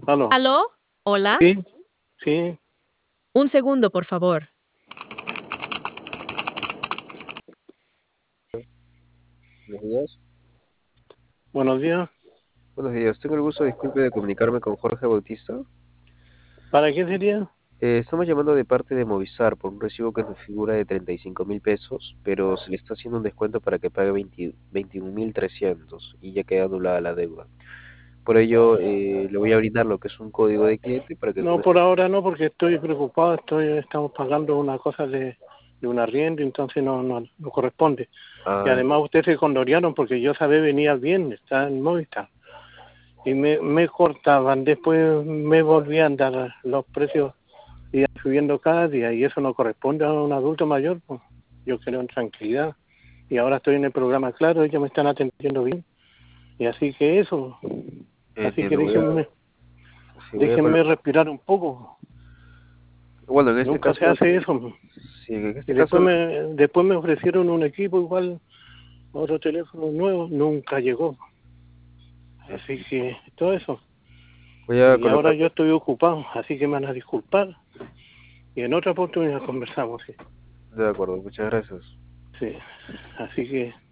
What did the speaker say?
Aló. ¿Aló? ¿Hola? Sí, sí. Un segundo, por favor. Buenos días. Buenos días. Buenos días. Tengo el gusto, disculpe, de comunicarme con Jorge Bautista. ¿Para qué sería? Estamos llamando de parte de Movistar por un recibo que nos figura de 35.000 pesos, pero se le está haciendo un descuento para que pague 21.300 y ya queda anulada la deuda. Por ello, le voy a brindar lo que es un código de cliente para que con No, este... por ahora no, porque estoy preocupado. Estamos pagando una cosa de un arriendo, entonces no corresponde. Y Ah, además ustedes se condorearon porque yo sabía venía bien, está en Movistar. Y me cortaban, después me volvían a dar los precios y subiendo cada día, y eso no corresponde a un adulto mayor, pues. Yo quiero en tranquilidad. Y ahora estoy en el programa Claro, ellos me están atendiendo bien. Y así que eso, así que entiendo, sí, voy a déjenme respirar un poco. bueno, en este Nunca se caso, hace eso. sí, en Y este caso después me ofrecieron un equipo igual, otro teléfono nuevo, nunca llegó. Así que todo eso. voy a Y colocar, ahora yo estoy ocupado, así que me van a disculpar. Y en otra oportunidad conversamos, sí. de acuerdo, muchas gracias. Sí. Así que